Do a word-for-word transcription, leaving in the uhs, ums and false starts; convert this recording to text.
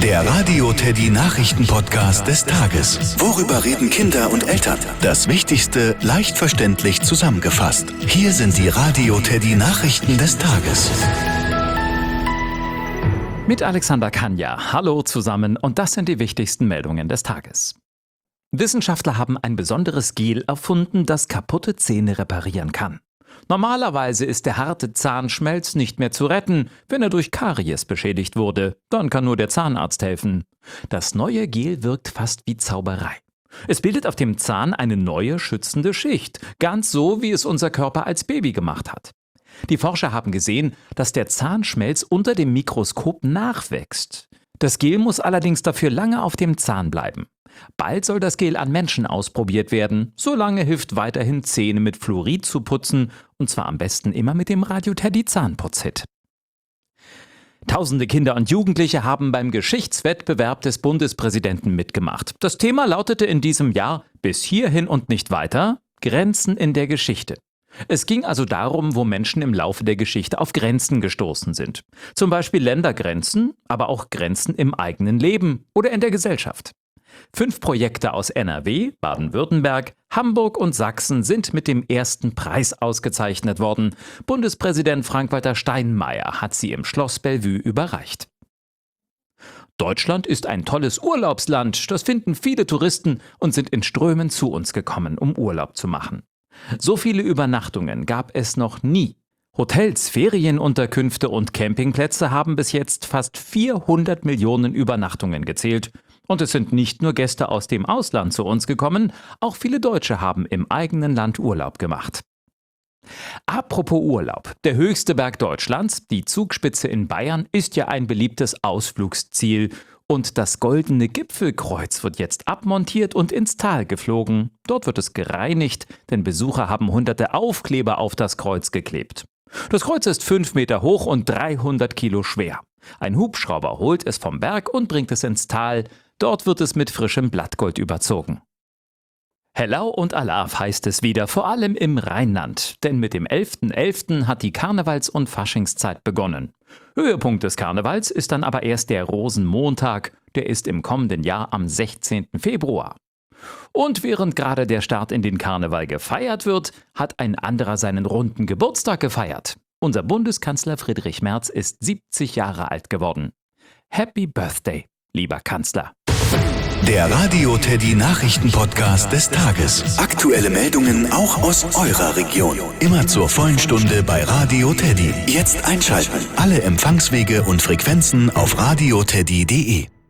Der Radio Teddy Nachrichten-Podcast des Tages. Worüber reden Kinder und Eltern? Das Wichtigste leicht verständlich zusammengefasst. Hier sind die Radio Teddy Nachrichten des Tages. Mit Alexander Kanja. Hallo zusammen und das sind die wichtigsten Meldungen des Tages. Wissenschaftler haben ein besonderes Gel erfunden, das kaputte Zähne reparieren kann. Normalerweise ist der harte Zahnschmelz nicht mehr zu retten, wenn er durch Karies beschädigt wurde. Dann kann nur der Zahnarzt helfen. Das neue Gel wirkt fast wie Zauberei. Es bildet auf dem Zahn eine neue schützende Schicht, ganz so, wie es unser Körper als Baby gemacht hat. Die Forscher haben gesehen, dass der Zahnschmelz unter dem Mikroskop nachwächst. Das Gel muss allerdings dafür lange auf dem Zahn bleiben. Bald soll das Gel an Menschen ausprobiert werden. Solange hilft weiterhin, Zähne mit Fluorid zu putzen, und zwar am besten immer mit dem Radio Teddy Zahnputzhit. Tausende Kinder und Jugendliche haben beim Geschichtswettbewerb des Bundespräsidenten mitgemacht. Das Thema lautete in diesem Jahr bis hierhin und nicht weiter: Grenzen in der Geschichte. Es ging also darum, wo Menschen im Laufe der Geschichte auf Grenzen gestoßen sind. Zum Beispiel Ländergrenzen, aber auch Grenzen im eigenen Leben oder in der Gesellschaft. Fünf Projekte aus N R W, Baden-Württemberg, Hamburg und Sachsen sind mit dem ersten Preis ausgezeichnet worden. Bundespräsident Frank-Walter Steinmeier hat sie im Schloss Bellevue überreicht. Deutschland ist ein tolles Urlaubsland. Das finden viele Touristen und sind in Strömen zu uns gekommen, um Urlaub zu machen. So viele Übernachtungen gab es noch nie. Hotels, Ferienunterkünfte und Campingplätze haben bis jetzt fast vierhundert Millionen Übernachtungen gezählt. Und es sind nicht nur Gäste aus dem Ausland zu uns gekommen, auch viele Deutsche haben im eigenen Land Urlaub gemacht. Apropos Urlaub, der höchste Berg Deutschlands, die Zugspitze in Bayern, ist ja ein beliebtes Ausflugsziel. Und das goldene Gipfelkreuz wird jetzt abmontiert und ins Tal geflogen. Dort wird es gereinigt, denn Besucher haben hunderte Aufkleber auf das Kreuz geklebt. Das Kreuz ist fünf Meter hoch und dreihundert Kilo schwer. Ein Hubschrauber holt es vom Berg und bringt es ins Tal. Dort wird es mit frischem Blattgold überzogen. Hellau und Alaf heißt es wieder, vor allem im Rheinland. Denn mit dem elften elften hat die Karnevals- und Faschingszeit begonnen. Höhepunkt des Karnevals ist dann aber erst der Rosenmontag. Der ist im kommenden Jahr am sechzehnten Februar. Und während gerade der Start in den Karneval gefeiert wird, hat ein anderer seinen runden Geburtstag gefeiert. Unser Bundeskanzler Friedrich Merz ist siebzig Jahre alt geworden. Happy Birthday, lieber Kanzler. Der Radio Teddy Nachrichten-Podcast des Tages. Aktuelle Meldungen auch aus eurer Region. Immer zur vollen Stunde bei Radio Teddy. Jetzt einschalten. Alle Empfangswege und Frequenzen auf radioteddy punkt de.